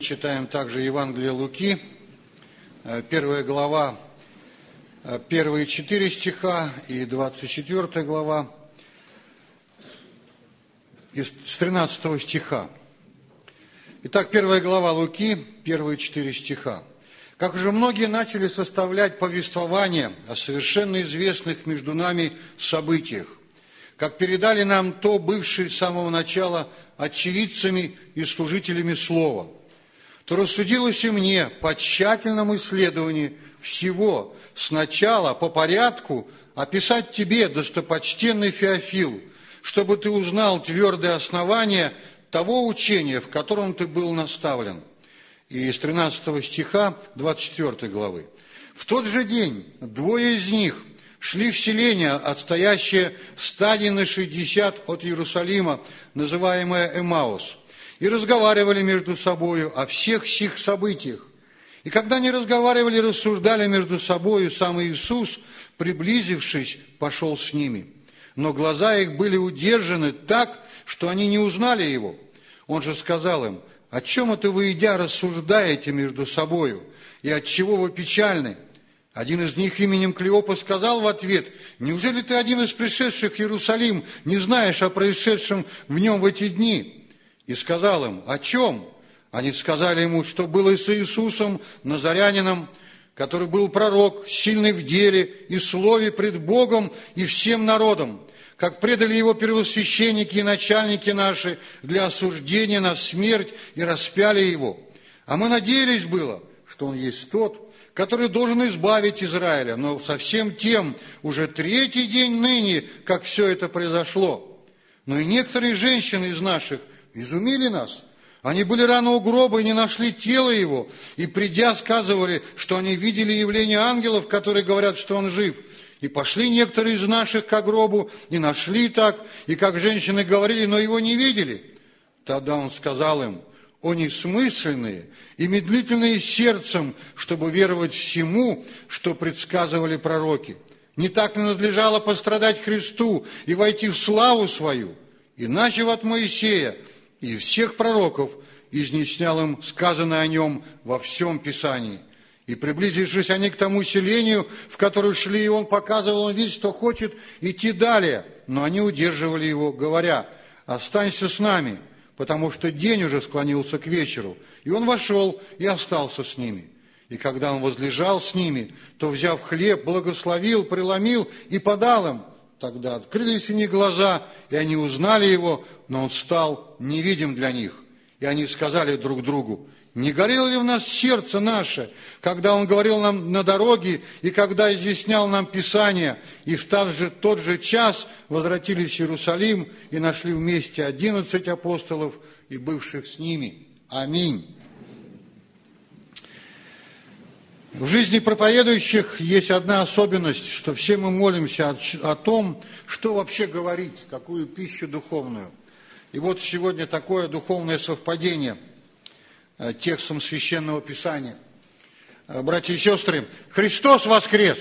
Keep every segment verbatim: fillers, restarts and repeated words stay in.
Читаем также Евангелие Луки, первая глава, первые четыре стиха и двадцать четвёртая глава, с тринадцатого стиха. Итак, первая глава Луки, первые четыре стиха. «Как уже многие начали составлять повествование о совершенно известных между нами событиях, как передали нам то бывшие с самого начала очевидцами и служителями слова, то рассудилось и мне по тщательному исследованию всего сначала по порядку описать тебе, достопочтенный Феофил, чтобы ты узнал твердое основание того учения, в котором ты был наставлен». И из тринадцатого стиха двадцать четвёртой главы. «В тот же день двое из них шли в селение, отстоящее стадии на шестьдесят от Иерусалима, называемое Эмаус, и разговаривали между собою о всех сих событиях. И когда они разговаривали и рассуждали между собою, сам Иисус, приблизившись, пошел с ними. Но глаза их были удержаны так, что они не узнали его. Он же сказал им: «О чем это вы, идя, рассуждаете между собою, и отчего вы печальны?» Один из них именем Клеопа сказал в ответ: «Неужели ты один из пришедших в Иерусалим, не знаешь о происшедшем в нем в эти дни?» И сказал им: «О чем?» Они сказали ему, что было с Иисусом Назарянином, который был пророк, сильный в деле и слове пред Богом и всем народом, как предали его первосвященники и начальники наши для осуждения на смерть и распяли его. А мы надеялись было, что он есть тот, который должен избавить Израиля, но совсем тем уже третий день ныне, как все это произошло. Но и некоторые женщины из наших изумили нас. Они были рано у гроба и не нашли тело его, и, придя, сказывали, что они видели явление ангелов, которые говорят, что он жив. И пошли некоторые из наших к гробу, и нашли так, и как женщины говорили, но его не видели. Тогда он сказал им: «О несмысленные и медлительные сердцем, чтобы веровать всему, что предсказывали пророки. Не так ли надлежало пострадать Христу и войти в славу свою? Иначе от Моисея и всех пророков изъяснял им сказанное о нем во всем Писании». И, приблизившись они к тому селению, в которое шли, он показывал им вид, что хочет идти далее. Но они удерживали его, говоря: «Останься с нами, потому что день уже склонился к вечеру». И он вошел и остался с ними. И когда он возлежал с ними, то, взяв хлеб, благословил, преломил и подал им. Тогда открылись у них глаза, и они узнали его, но он стал невидим для них. И они сказали друг другу: «Не горело ли в нас сердце наше, когда он говорил нам на дороге и когда изъяснял нам Писание?» И в тот же, тот же час возвратились в Иерусалим и нашли вместе одиннадцать апостолов и бывших с ними. Аминь. В жизни проповедующих есть одна особенность, что все мы молимся о, о том, что вообще говорить, какую пищу духовную. И вот сегодня такое духовное совпадение текстом Священного Писания. Братья и сестры, Христос воскрес!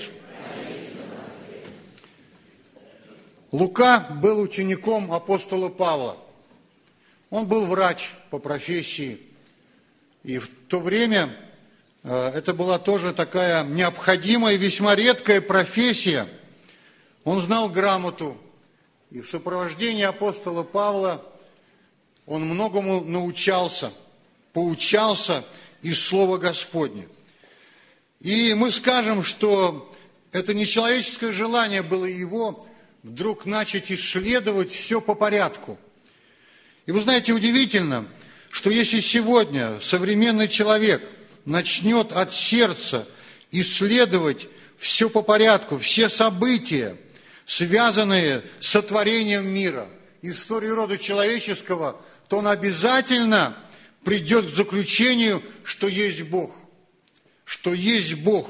Лука был учеником апостола Павла. Он был врач по профессии. И в то время это была тоже такая необходимая и весьма редкая профессия. Он знал грамоту. И в сопровождении апостола Павла он многому научался, поучался из Слова Господня. И мы скажем, что это нечеловеческое желание было его вдруг начать исследовать все по порядку. И вы знаете, удивительно, что если сегодня современный человек начнет от сердца исследовать все по порядку, все события, связанные с сотворением мира, историю рода человеческого, то он обязательно придет к заключению, что есть Бог. Что есть Бог.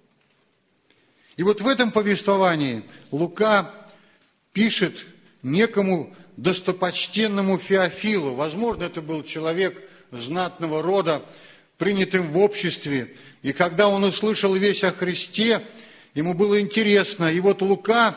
И вот в этом повествовании Лука пишет некому достопочтенному Феофилу. Возможно, это был человек знатного рода, принятым в обществе. И когда он услышал весть о Христе, ему было интересно. И вот Лука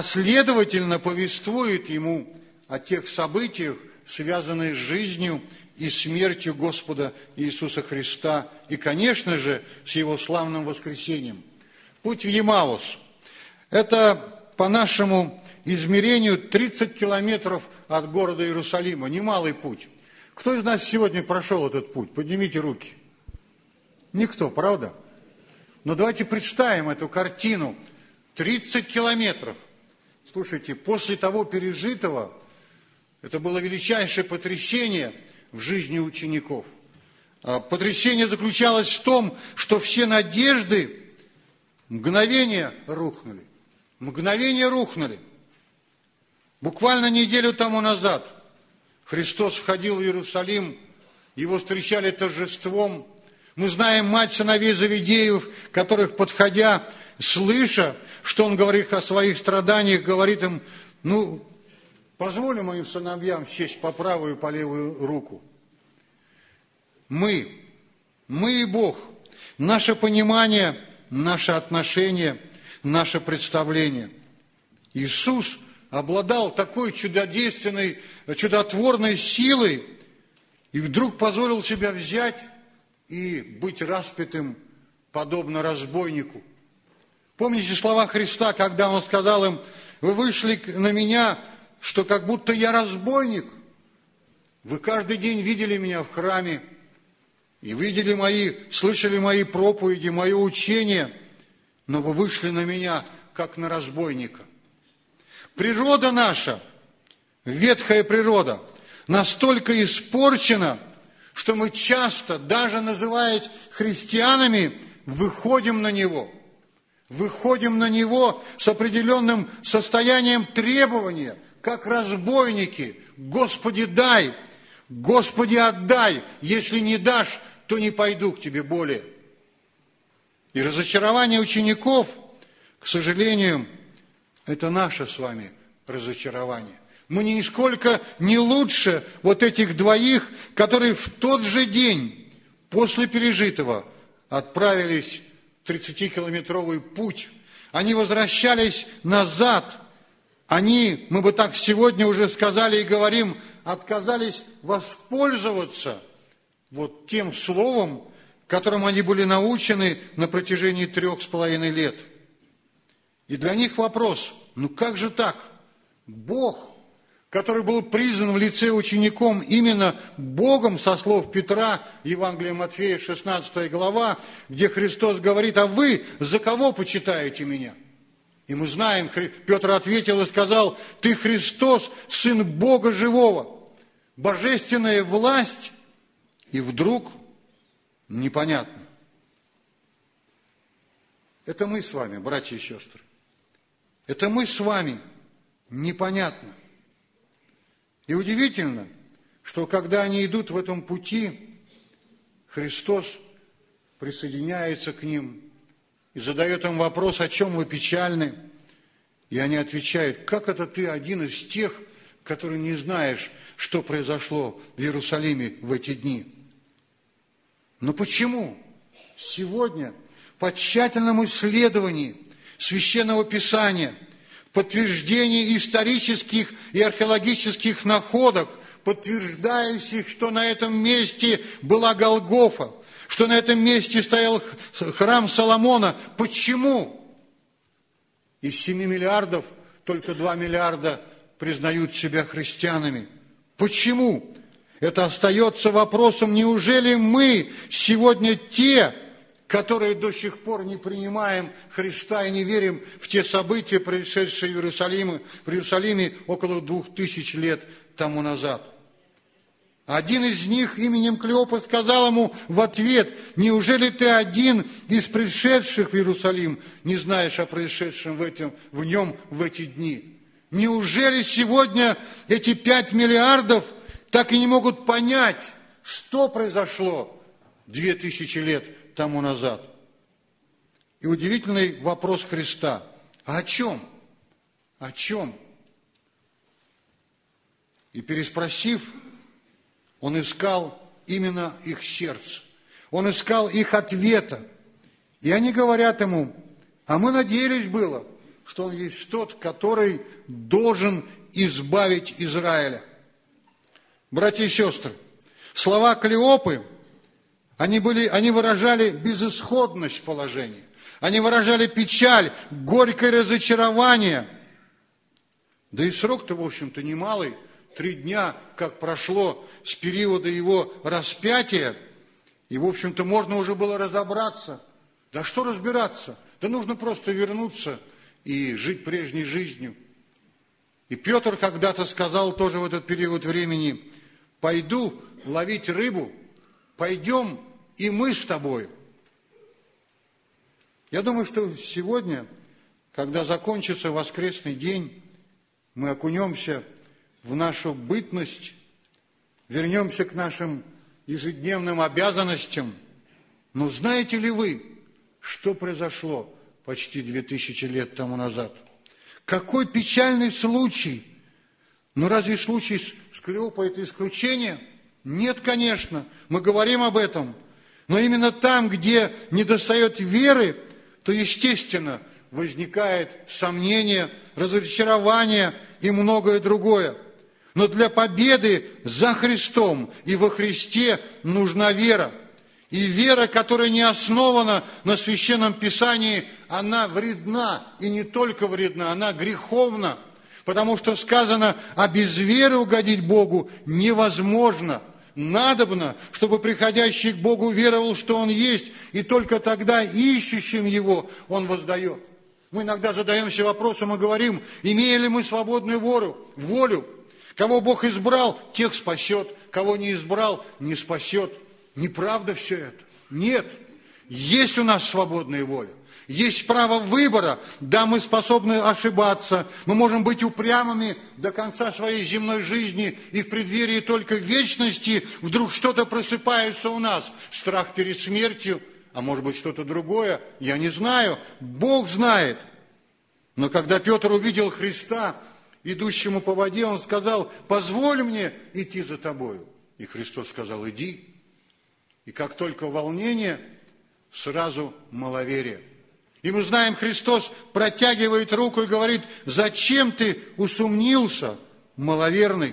последовательно повествует ему о тех событиях, связанных с жизнью и смертью Господа Иисуса Христа, и, конечно же, с Его славным воскресением. Путь в Емаус – это, по нашему измерению, тридцать километров от города Иерусалима, немалый путь. Кто из нас сегодня прошел этот путь? Поднимите руки. Никто, правда? Но давайте представим эту картину. тридцать километров. Слушайте, после того пережитого, это было величайшее потрясение в жизни учеников. Потрясение заключалось в том, что все надежды мгновение рухнули. Мгновение рухнули. Буквально неделю тому назад Христос входил в Иерусалим, его встречали торжеством. Мы знаем мать сыновей Завидеев, которых, подходя, слыша, что он говорит о своих страданиях, говорит им: ну, позволю моим сыновьям сесть по правую и по левую руку. Мы, мы и Бог, наше понимание, наше отношение, наше представление. Иисус обладал такой чудодейственной, чудотворной силой и вдруг позволил себя взять и быть распятым, подобно разбойнику. Помните слова Христа, когда Он сказал им: вы вышли на меня, что как будто я разбойник. Вы каждый день видели меня в храме, и видели мои, слышали мои проповеди, мое учение, но вы вышли на меня, как на разбойника. Природа наша, ветхая природа, настолько испорчена, что мы часто, даже называясь христианами, выходим на него. Выходим на него с определенным состоянием требования, как разбойники. Господи, дай, Господи, отдай. Если не дашь, то не пойду к тебе более. И разочарование учеников, к сожалению, это наше с вами разочарование. Мы нисколько не лучше вот этих двоих, которые в тот же день после пережитого отправились в тридцатикилометровый путь. Они возвращались назад. Они, мы бы так сегодня уже сказали и говорим, отказались воспользоваться вот тем словом, которым они были научены на протяжении трех с половиной лет. И для них вопрос: ну как же так? Бог, который был призван в лице учеником именно Богом, со слов Петра, Евангелие Матфея, шестнадцатая глава, где Христос говорит: а вы за кого почитаете меня? И мы знаем, Петр ответил и сказал: ты Христос, Сын Бога Живого. Божественная власть, и вдруг непонятно. Это мы с вами, братья и сестры. Это мы с вами, непонятно. И удивительно, что когда они идут в этом пути, Христос присоединяется к ним и задает им вопрос: о чем вы печальны? И они отвечают: как это ты один из тех, который не знаешь, что произошло в Иерусалиме в эти дни? Но почему сегодня по тщательному исследованию Священного Писания, подтверждении исторических и археологических находок, подтверждающих, что на этом месте была Голгофа, что на этом месте стоял храм Соломона, почему из семи миллиардов только два миллиарда признают себя христианами? Почему? Это остается вопросом: неужели мы сегодня те, которые до сих пор не принимаем Христа и не верим в те события, происшедшие в Иерусалиме, в Иерусалиме около двух тысяч лет тому назад? Один из них именем Клеопа сказал ему в ответ: неужели ты один из пришедших в Иерусалим не знаешь о происшедшем в, этом, в нем в эти дни? Неужели сегодня эти пять миллиардов так и не могут понять, что произошло две тысячи лет тому назад? И удивительный вопрос Христа: а о чем? О чем? И переспросив, Он искал именно их сердце. Он искал их ответа. И они говорят ему: а мы надеялись было, что Он есть тот, который должен избавить Израиля. Братья и сестры, Слова Клеопы, они, были, они выражали безысходность положения. Они выражали печаль, горькое разочарование. Да и срок-то, в общем-то, немалый. Три дня, как прошло с периода его распятия, и, в общем-то, можно уже было разобраться. Да что разбираться? Да нужно просто вернуться и жить прежней жизнью. И Петр когда-то сказал тоже в этот период времени: пойду ловить рыбу, пойдем и мы с тобою. Я думаю, что сегодня, когда закончится воскресный день, мы окунемся в нашу бытность, вернемся к нашим ежедневным обязанностям. Но знаете ли вы, что произошло почти две тысячи лет тому назад? Какой печальный случай! Но разве случай с Клеопой – это исключение? Нет, конечно, мы говорим об этом. Но именно там, где недостает веры, то, естественно, возникает сомнение, разочарование и многое другое. Но для победы за Христом и во Христе нужна вера. И вера, которая не основана на Священном Писании, она вредна. И не только вредна, она греховна. Потому что сказано, а без веры угодить Богу невозможно. Надобно, чтобы приходящий к Богу веровал, что Он есть, и только тогда ищущим Его Он воздает. Мы иногда задаемся вопросом и говорим, имеем ли мы свободную волю, волю. Кого Бог избрал, тех спасет, кого не избрал, не спасет. Неправда все это? Нет. Есть у нас свободная воля. Есть право выбора. Да, мы способны ошибаться. Мы можем быть упрямыми до конца своей земной жизни. И в преддверии только вечности вдруг что-то просыпается у нас. Страх перед смертью. А может быть что-то другое. Я не знаю. Бог знает. Но когда Петр увидел Христа, идущему по воде, он сказал: позволь мне идти за тобою. И Христос сказал: иди. И как только волнение, сразу маловерие. И мы знаем, Христос протягивает руку и говорит: зачем ты усомнился, маловерный?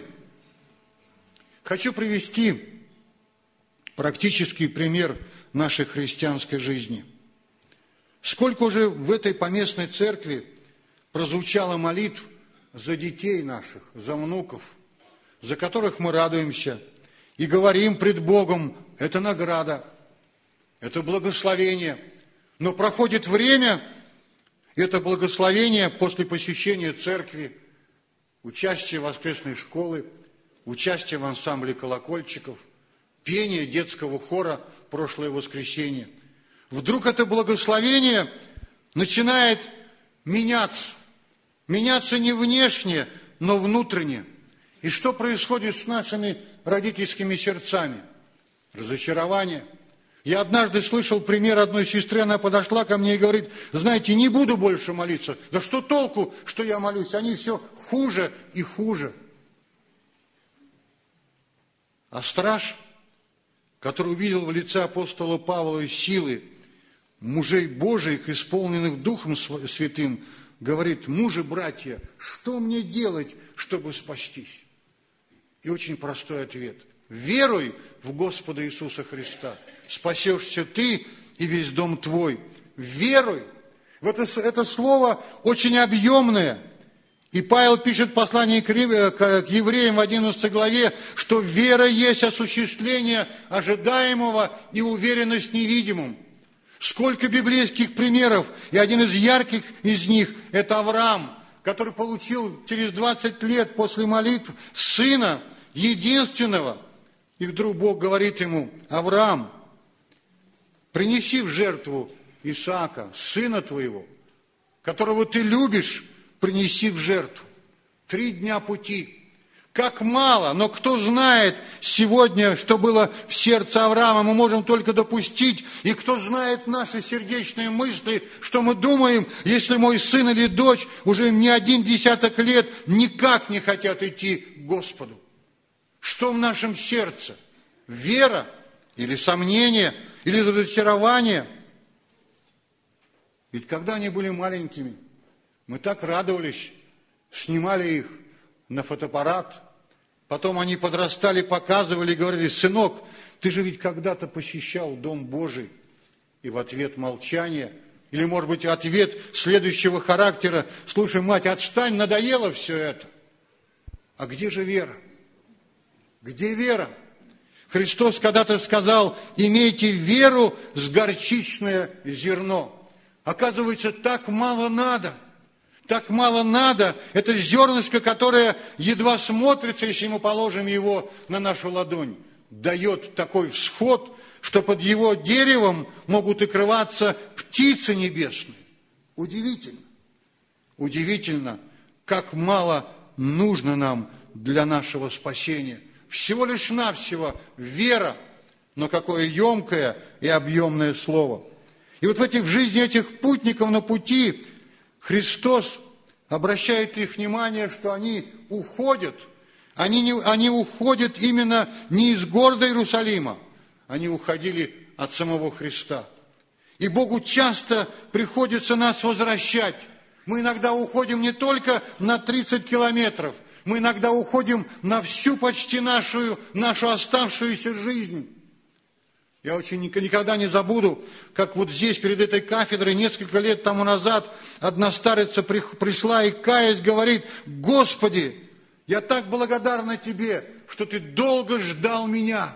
Хочу привести практический пример нашей христианской жизни. Сколько уже в этой поместной церкви прозвучало молитв за детей наших, за внуков, за которых мы радуемся и говорим пред Богом: это награда, это благословение. Но проходит время, это благословение после посещения церкви, участия в воскресной школе, участия в ансамбле колокольчиков, пение детского хора прошлое воскресенье. Вдруг это благословение начинает меняться. Меняться не внешне, но внутренне. И что происходит с нашими родительскими сердцами? Разочарование. Я однажды слышал пример одной сестры, она подошла ко мне и говорит: знаете, не буду больше молиться. Да что толку, что я молюсь? Они все хуже и хуже. А страж, который увидел в лице апостола Павла силы мужей Божиих, исполненных Духом Святым, говорит: мужи, братья, что мне делать, чтобы спастись? И очень простой ответ: веруй в Господа Иисуса Христа. Спасешься ты и весь дом твой. Веруй. Это, это слово очень объемное. И Павел пишет в послании к евреям в одиннадцатой главе, что вера есть осуществление ожидаемого и уверенность в невидимом. Сколько библейских примеров, и один из ярких из них – это Авраам, который получил через двадцать лет после молитв сына единственного. И вдруг Бог говорит ему: Авраам, принеси в жертву Исаака, сына твоего, которого ты любишь, принеси в жертву. Три дня пути. Как мало, но кто знает сегодня, что было в сердце Авраама, мы можем только допустить. И кто знает наши сердечные мысли, что мы думаем, если мой сын или дочь уже не один десяток лет никак не хотят идти к Господу. Что в нашем сердце? Вера или сомнение, или разочарование? Ведь когда они были маленькими, мы так радовались, снимали их на фотоаппарат, Потом они подрастали, показывали, говорили: сынок, ты же ведь когда-то посещал Дом Божий. И в ответ молчание, или, может быть, ответ следующего характера: слушай, мать, отстань, надоело все это. А где же вера? Где вера? Христос когда-то сказал: имейте веру с горчичное зерно. Оказывается, так мало надо. Так мало надо. Это зернышко, которое едва смотрится, если мы положим его на нашу ладонь. Дает такой всход, что под его деревом могут укрываться птицы небесные. Удивительно. Удивительно, как мало нужно нам для нашего спасения. Всего лишь навсего вера, но какое емкое и объемное слово. И вот в этих в жизни этих путников на пути Христос обращает их внимание, что они уходят. Они, не, они уходят именно не из города Иерусалима, они уходили от самого Христа. И Богу часто приходится нас возвращать. Мы иногда уходим не только на тридцать километров, мы иногда уходим на всю почти нашу, нашу оставшуюся жизнь. Я очень никогда не забуду, как вот здесь, перед этой кафедрой, несколько лет тому назад, одна старица пришла и, каясь, говорит: Господи, я так благодарна Тебе, что Ты долго ждал меня.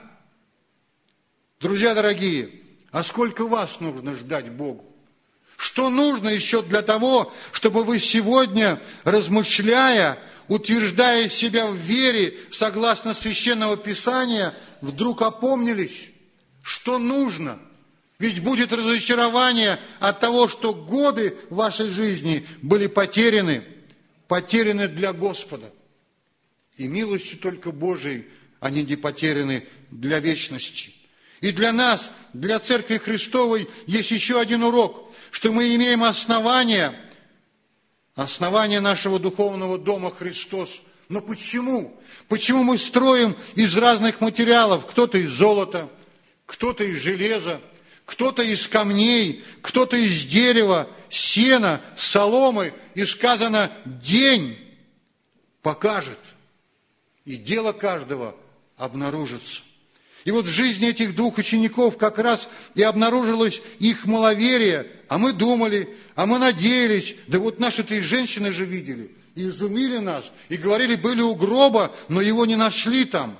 Друзья дорогие, а сколько вас нужно ждать Богу? Что нужно еще для того, чтобы вы сегодня, размышляя, утверждая себя в вере, согласно Священного Писания, вдруг опомнились? Что нужно? Ведь будет разочарование от того, что годы вашей жизни были потеряны, потеряны для Господа. И милостью только Божией они не потеряны для вечности. И для нас, для Церкви Христовой, есть еще один урок, что мы имеем основания, основания нашего духовного дома Христос. Но почему? Почему мы строим из разных материалов? Кто-то из золота, кто-то из железа, кто-то из камней, кто-то из дерева, сена, соломы. И сказано: день покажет, и дело каждого обнаружится. И вот в жизни этих двух учеников как раз и обнаружилось их маловерие. А мы думали, а мы надеялись. Да вот наши-то и женщины же видели, и изумили нас, и говорили, были у гроба, но его не нашли там.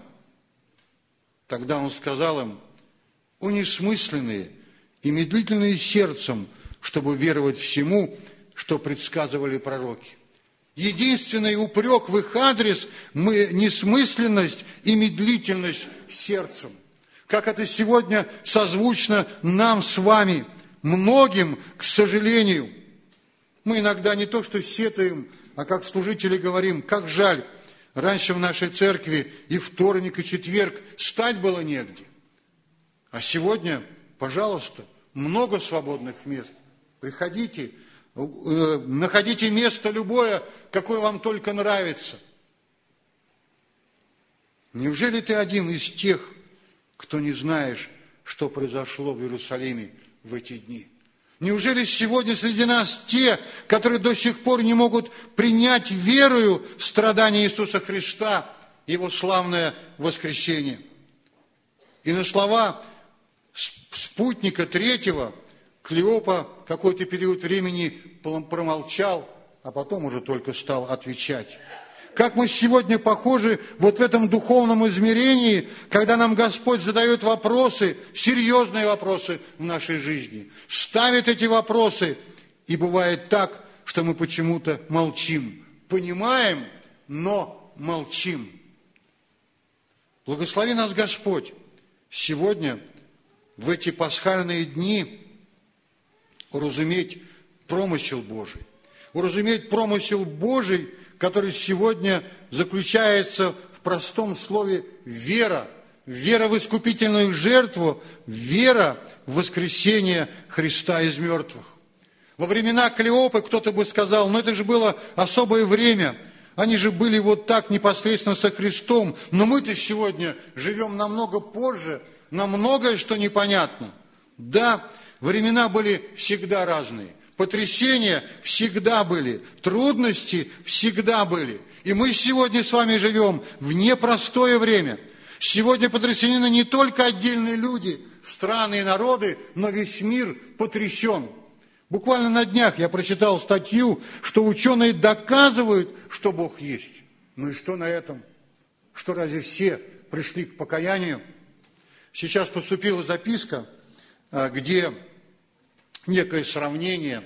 Тогда он сказал им: о несмысленные и медлительные сердцем, чтобы веровать всему, что предсказывали пророки. Единственный упрек в их адрес – мы несмысленность и медлительность сердцем. Как это сегодня созвучно нам с вами, многим, к сожалению. Мы иногда не то что сетуем, а как служители говорим: как жаль, раньше в нашей церкви и вторник, и четверг стать было негде. А сегодня, пожалуйста, много свободных мест. Приходите, находите место любое, какое вам только нравится. Неужели ты один из тех, кто не знаешь, что произошло в Иерусалиме в эти дни? Неужели сегодня среди нас те, которые до сих пор не могут принять верою страдания Иисуса Христа, Его славное воскресение? И на слова спутника третьего Клеопа какой-то период времени промолчал, а потом уже только стал отвечать. Как мы сегодня похожи вот в этом духовном измерении, когда нам Господь задает вопросы, серьезные вопросы в нашей жизни, ставит эти вопросы, и бывает так, что мы почему-то молчим. Понимаем, но молчим. Благослови нас Господь сегодня, в эти пасхальные дни, уразуметь промысел Божий. Уразуметь промысел Божий, который сегодня заключается в простом слове «вера». Вера в искупительную жертву, вера в воскресение Христа из мертвых. Во времена Клеопы кто-то бы сказал: ну это же было особое время, они же были вот так непосредственно со Христом, но мы-то сегодня живем намного позже, нам многое что непонятно. Да, времена были всегда разные. Потрясения всегда были, трудности всегда были. И мы сегодня с вами живем в непростое время. Сегодня потрясены не только отдельные люди, страны и народы, но весь мир потрясен. Буквально на днях я прочитал статью, что ученые доказывают, что Бог есть. Ну и что на этом? Что разве все пришли к покаянию? Сейчас поступила записка, где некое сравнение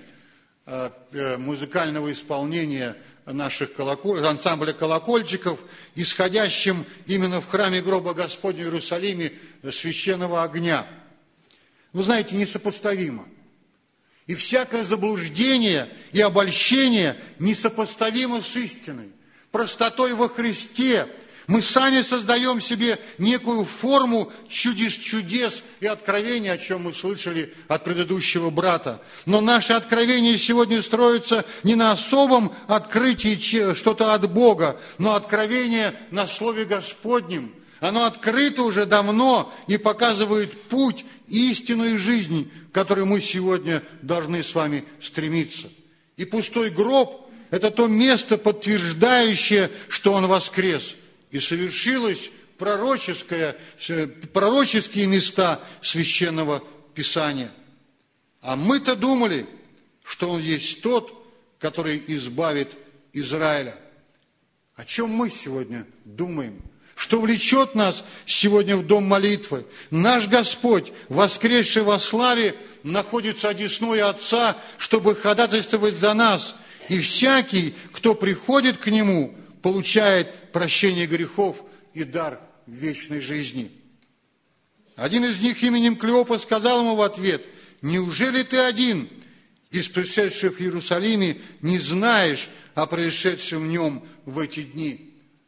музыкального исполнения наших колоколь... ансамбля колокольчиков, исходящим именно в храме гроба Господня в Иерусалиме священного огня. Вы знаете, несопоставимо. И всякое заблуждение и обольщение несопоставимо с истиной. Простотой во Христе мы сами создаем себе некую форму чудес, чудес и откровений, о чем мы слышали от предыдущего брата. Но наши откровения сегодня строятся не на особом открытии что-то от Бога, но откровение на Слове Господнем. Оно открыто уже давно и показывает путь, истинную жизнь, к которой мы сегодня должны с вами стремиться. И пустой гроб – это то место, подтверждающее, что Он воскрес. И совершилось пророческое, пророческие места Священного Писания. А мы-то думали, что Он есть тот, который избавит Израиля. О чем мы сегодня думаем? Что влечет нас сегодня в дом молитвы? Наш Господь, воскресший во славе, находится одесной Отца, чтобы ходатайствовать за нас. И всякий, кто приходит к Нему, получает прощение грехов и дар вечной жизни. Один из них именем Клеопа сказал ему в ответ: «Неужели ты один из пришедших в Иерусалиме не знаешь о происшедшем в нем в эти дни?»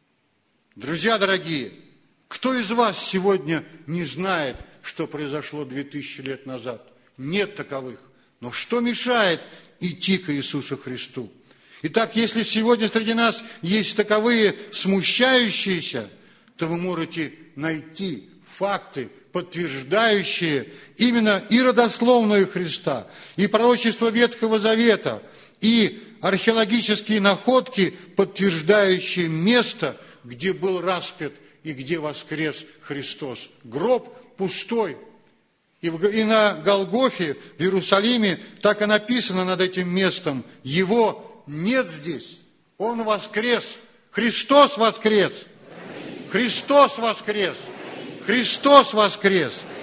Друзья дорогие, кто из вас сегодня не знает, что произошло две тысячи лет назад? Нет таковых. Но что мешает идти к Иисусу Христу? Итак, если сегодня среди нас есть таковые смущающиеся, то вы можете найти факты, подтверждающие именно и родословную Христа, и пророчество Ветхого Завета, и археологические находки, подтверждающие место, где был распят и где воскрес Христос. Гроб пустой. И, в, и на Голгофе, в Иерусалиме, так и написано над этим местом: Его нет здесь. Он воскрес. Христос воскрес. Христос воскрес. Христос воскрес.